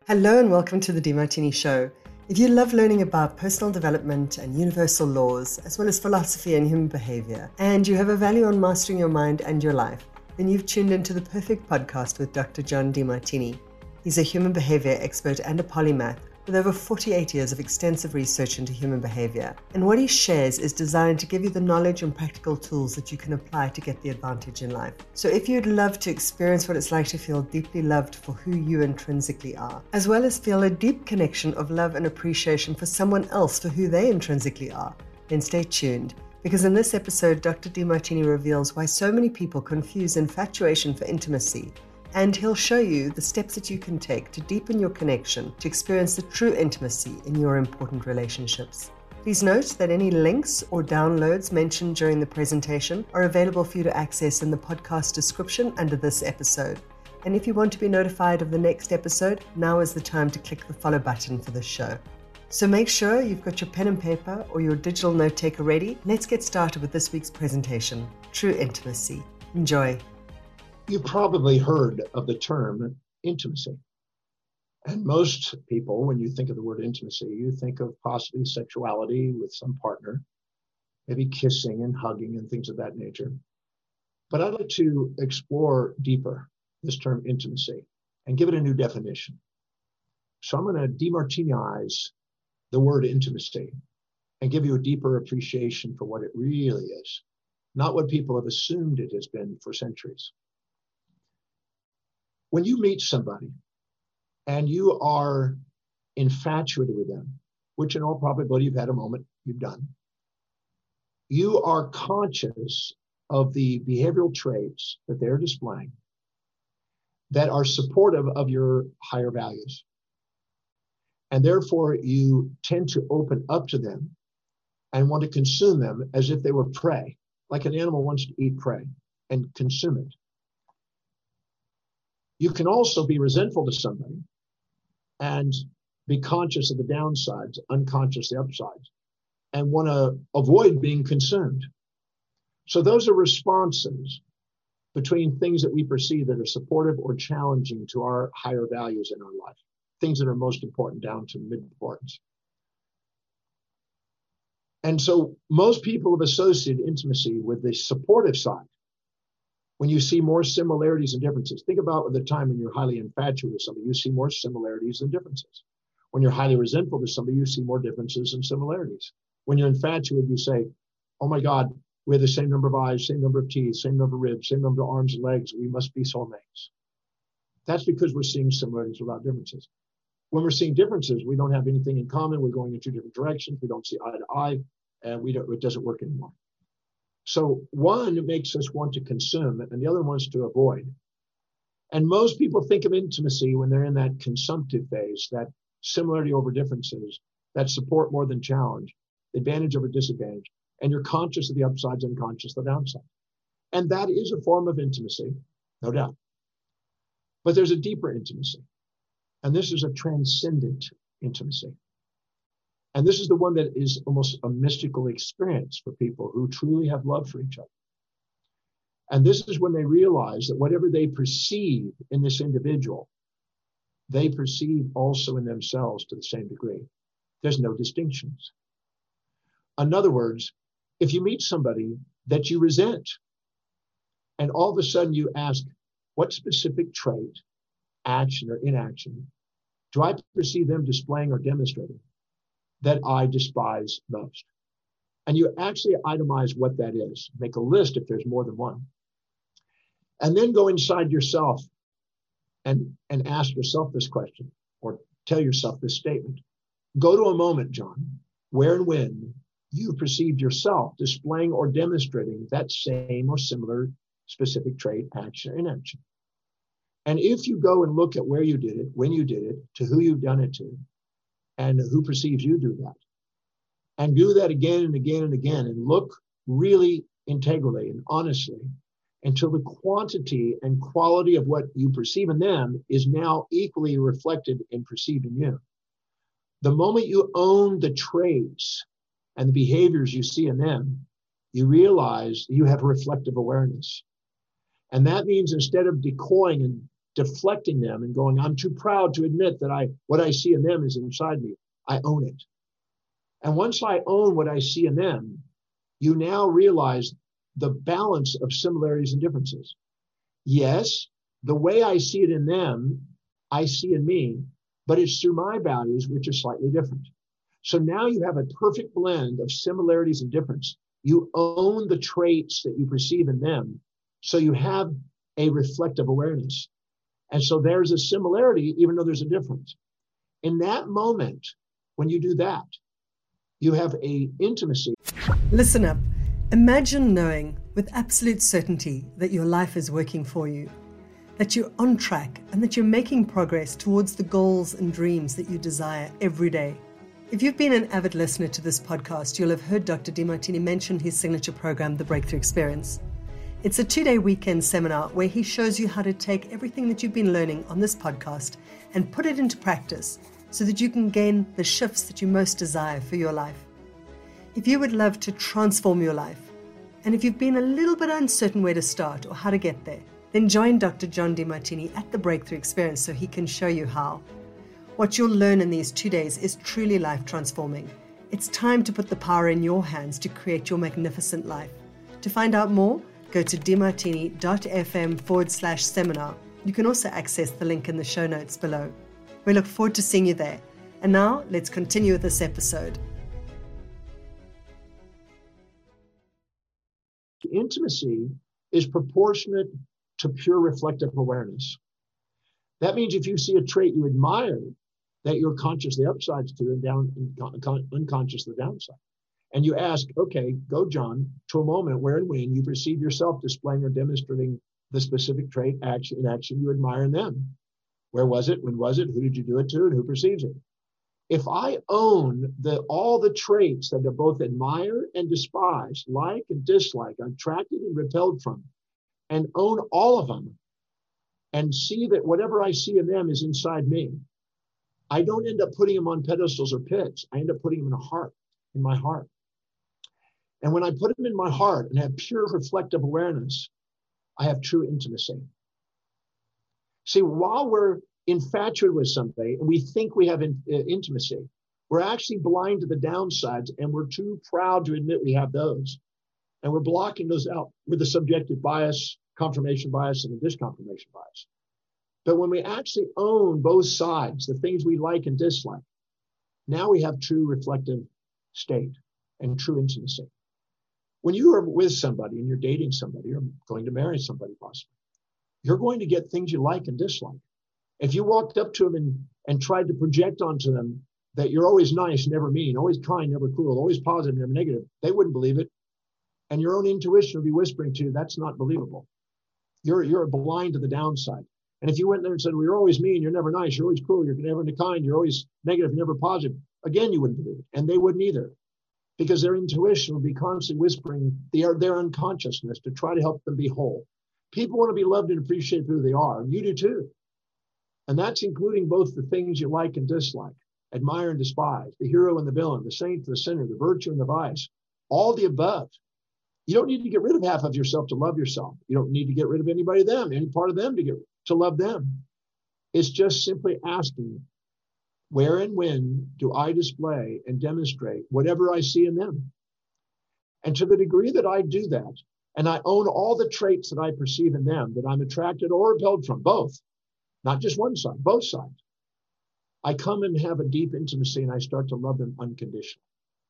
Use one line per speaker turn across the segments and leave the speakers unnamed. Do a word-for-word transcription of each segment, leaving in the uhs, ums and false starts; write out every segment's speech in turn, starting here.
Hello and welcome to the Demartini Show. If you love learning about personal development and universal laws, as well as philosophy and human behavior, and you have a value on mastering your mind and your life, then you've tuned into the perfect podcast with Doctor John Demartini. He's a human behavior expert and a polymath with over forty-eight years of extensive research into human behavior. And what he shares is designed to give you the knowledge and practical tools that you can apply to get the advantage in life. So if you'd love to experience what it's like to feel deeply loved for who you intrinsically are, as well as feel a deep connection of love and appreciation for someone else for who they intrinsically are, then stay tuned. Because in this episode, Doctor Demartini reveals why so many people confuse infatuation for intimacy, and he'll show you the steps that you can take to deepen your connection to experience the true intimacy in your important relationships. Please note that any links or downloads mentioned during the presentation are available for you to access in the podcast description under this episode. And if you want to be notified of the next episode, now is the time to click the follow button for this show. So make sure you've got your pen and paper or your digital note taker ready. Let's get started with this week's presentation, True Intimacy. Enjoy.
You've probably heard of the term intimacy. And most people, when you think of the word intimacy, you think of possibly sexuality with some partner, maybe kissing and hugging and things of that nature. But I'd like to explore deeper this term intimacy and give it a new definition. So I'm going to demartinize the word intimacy and give you a deeper appreciation for what it really is, not what people have assumed it has been for centuries. When you meet somebody and you are infatuated with them, which in all probability you've had a moment you've done, you are conscious of the behavioral traits that they're displaying that are supportive of your higher values. And therefore you tend to open up to them and want to consume them as if they were prey, like an animal wants to eat prey and consume it. You can also be resentful to somebody and be conscious of the downsides, unconscious the upsides, and want to avoid being consumed. So those are responses between things that we perceive that are supportive or challenging to our higher values in our life, things that are most important down to mid-importance. And so most people have associated intimacy with the supportive side. When you see more similarities and differences, think about the time when you're highly infatuated with somebody, you see more similarities than differences. When you're highly resentful to somebody, you see more differences than similarities. When you're infatuated, you say, oh my God, we have the same number of eyes, same number of teeth, same number of ribs, same number of arms and legs. We must be soulmates. That's because we're seeing similarities without differences. When we're seeing differences, we don't have anything in common. We're going in two different directions. We don't see eye to eye, and we don't, it doesn't work anymore. So one makes us want to consume and the other wants to avoid. And most people think of intimacy when they're in that consumptive phase, that similarity over differences, that support more than challenge, advantage over disadvantage. And you're conscious of the upsides and conscious of the downside. And that is a form of intimacy, no doubt. But there's a deeper intimacy. And this is a transcendent intimacy. And this is the one that is almost a mystical experience for people who truly have love for each other. And this is when they realize that whatever they perceive in this individual, they perceive also in themselves to the same degree. There's no distinctions. In other words, if you meet somebody that you resent, and all of a sudden you ask, what specific trait, action or inaction, do I perceive them displaying or demonstrating that I despise most? And you actually itemize what that is. Make a list if there's more than one. And then go inside yourself and, and ask yourself this question, or tell yourself this statement. Go to a moment, John, where and when you perceived yourself displaying or demonstrating that same or similar specific trait, action, or inaction. And if you go and look at where you did it, when you did it, to who you've done it to, and who perceives you do that. And do that again and again and again, and look really integrally and honestly until the quantity and quality of what you perceive in them is now equally reflected in perceiving you. The moment you own the traits and the behaviors you see in them, you realize you have reflective awareness. And that means instead of decoying and deflecting them and going, I'm too proud to admit that I what I see in them is inside me. I own it. And once I own what I see in them, you now realize the balance of similarities and differences. Yes, the way I see it in them, I see in me, but it's through my values, which are slightly different. So now you have a perfect blend of similarities and difference. You own the traits that you perceive in them. So you have a reflective awareness. And so there's a similarity, even though there's a difference. In that moment, when you do that, you have a intimacy.
Listen up. Imagine knowing with absolute certainty that your life is working for you, that you're on track, and that you're making progress towards the goals and dreams that you desire every day. If you've been an avid listener to this podcast, you'll have heard Doctor Demartini mention his signature program, The Breakthrough Experience. It's a two-day weekend seminar where he shows you how to take everything that you've been learning on this podcast and put it into practice so that you can gain the shifts that you most desire for your life. If you would love to transform your life, and if you've been a little bit uncertain where to start or how to get there, then join Doctor John Demartini at The Breakthrough Experience so he can show you how. What you'll learn in these two days is truly life-transforming. It's time to put the power in your hands to create your magnificent life. To find out more, go to demartini.fm forward slash seminar. You can also access the link in the show notes below. We look forward to seeing you there. And now, let's continue with this episode.
Intimacy is proportionate to pure reflective awareness. That means if you see a trait you admire, that you're conscious the upsides to and down and unconscious the downside. And you ask, okay, go, John, to a moment where and when you perceive yourself displaying or demonstrating the specific trait action in action you admire in them. Where was it? When was it? Who did you do it to? And who perceives it? If I own the all the traits that I both admire and despise, like and dislike, I'm attracted and repelled from, and own all of them, and see that whatever I see in them is inside me, I don't end up putting them on pedestals or pits. I end up putting them in a heart, in my heart. And when I put them in my heart and have pure reflective awareness, I have true intimacy. See, while we're infatuated with somebody and we think we have in, uh, intimacy, we're actually blind to the downsides, and we're too proud to admit we have those. And we're blocking those out with the subjective bias, confirmation bias, and the disconfirmation bias. But when we actually own both sides, the things we like and dislike, now we have true reflective state and true intimacy. When you are with somebody and you're dating somebody or going to marry somebody possibly, you're going to get things you like and dislike. If you walked up to them and, and tried to project onto them that you're always nice, never mean, always kind, never cruel, always positive, never negative, they wouldn't believe it. And your own intuition would be whispering to you, that's not believable. You're, you're blind to the downside. And if you went there and said, well, you're always mean, you're never nice, you're always cruel, you're never kind, you're always negative, never positive, again, you wouldn't believe it. And they wouldn't either, because their intuition would be constantly whispering their, their unconsciousness to try to help them be whole. People want to be loved and appreciated for who they are, and you do too. And that's including both the things you like and dislike, admire and despise, the hero and the villain, the saint, the sinner, the virtue and the vice, all the above. You don't need to get rid of half of yourself to love yourself. You don't need to get rid of anybody of them, any part of them to get to love them. It's just simply asking, where and when do I display and demonstrate whatever I see in them? And to the degree that I do that, and I own all the traits that I perceive in them, that I'm attracted or repelled from, both, not just one side, both sides, I come and have a deep intimacy and I start to love them unconditionally.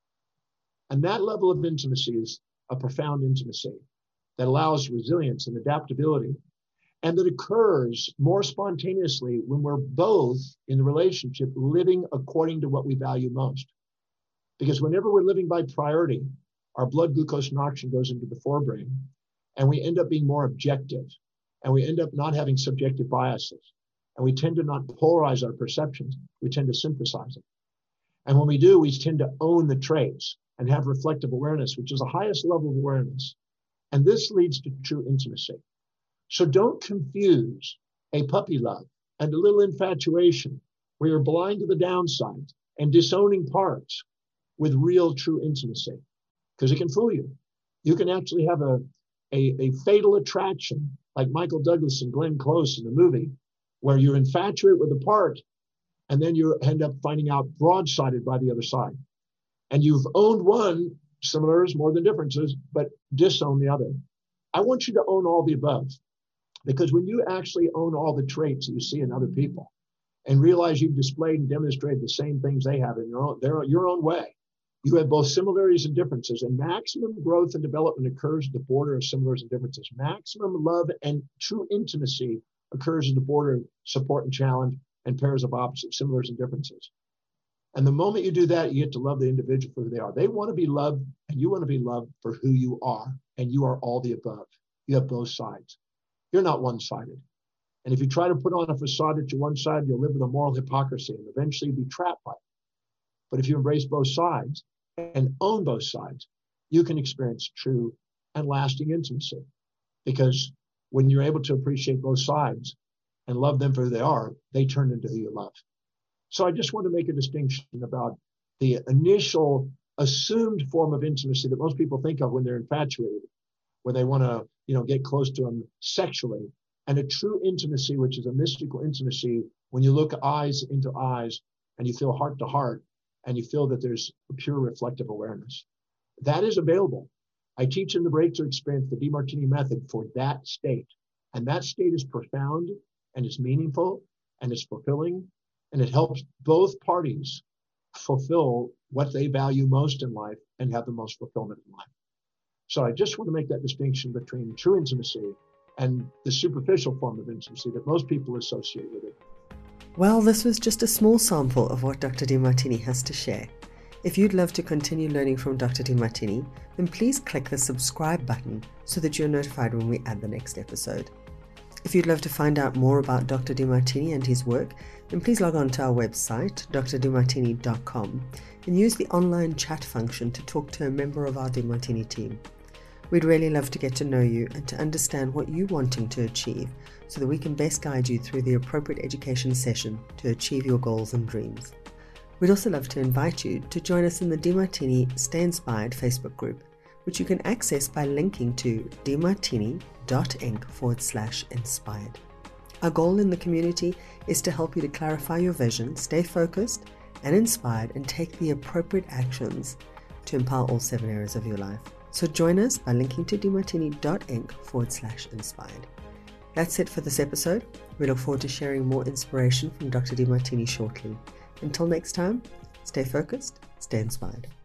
And that level of intimacy is a profound intimacy that allows resilience and adaptability, and that occurs more spontaneously when we're both in the relationship living according to what we value most. Because whenever we're living by priority, our blood glucose and oxygen goes into the forebrain, and we end up being more objective, and we end up not having subjective biases, and we tend to not polarize our perceptions. We tend to synthesize them. And when we do, we tend to own the traits and have reflective awareness, which is the highest level of awareness. And this leads to true intimacy. So don't confuse a puppy love and a little infatuation where you're blind to the downside and disowning parts with real true intimacy, because it can fool you. You can actually have a, a, a fatal attraction like Michael Douglas and Glenn Close in the movie, where you're infatuated with a part, and then you end up finding out broadsided by the other side. And you've owned one, similarities more than differences, but disown the other. I want you to own all the above, because when you actually own all the traits that you see in other people and realize you've displayed and demonstrated the same things they have in your own, their, your own way, you have both similarities and differences, and maximum growth and development occurs at the border of similarities and differences. Maximum love and true intimacy occurs at the border of support and challenge and pairs of opposites, similarities and differences. And the moment you do that, you get to love the individual for who they are. They want to be loved, and you want to be loved for who you are, and you are all the above. You have both sides. You're not one-sided. And if you try to put on a facade that you're one-sided, you'll live with a moral hypocrisy and eventually be trapped by it. But if you embrace both sides and own both sides, you can experience true and lasting intimacy. Because when you're able to appreciate both sides and love them for who they are, they turn into who you love. So I just want to make a distinction about the initial assumed form of intimacy that most people think of when they're infatuated, where they want to, you know, get close to them sexually, and a true intimacy, which is a mystical intimacy, when you look eyes into eyes and you feel heart to heart, and you feel that there's a pure reflective awareness. That is available. I teach in the Breakthrough Experience, the DeMartini method, for that state. And that state is profound, and it's meaningful, and it's fulfilling, and it helps both parties fulfill what they value most in life and have the most fulfillment in life. So I just want to make that distinction between true intimacy and the superficial form of intimacy that most people associate with it.
Well, this was just a small sample of what Doctor DeMartini has to share. If you'd love to continue learning from Doctor DeMartini, then please click the subscribe button so that you're notified when we add the next episode. If you'd love to find out more about Doctor DeMartini and his work, then please log on to our website, d r demartini dot com, and use the online chat function to talk to a member of our DeMartini team. We'd really love to get to know you and to understand what you're wanting to achieve so that we can best guide you through the appropriate education session to achieve your goals and dreams. We'd also love to invite you to join us in the DeMartini Stay Inspired Facebook group, which you can access by linking to demartini.inc forward slash inspired. Our goal in the community is to help you to clarify your vision, stay focused and inspired, and take the appropriate actions to empower all seven areas of your life. So join us by linking to demartini.inc forward slash inspired. That's it for this episode. We look forward to sharing more inspiration from Doctor DeMartini shortly. Until next time, stay focused, stay inspired.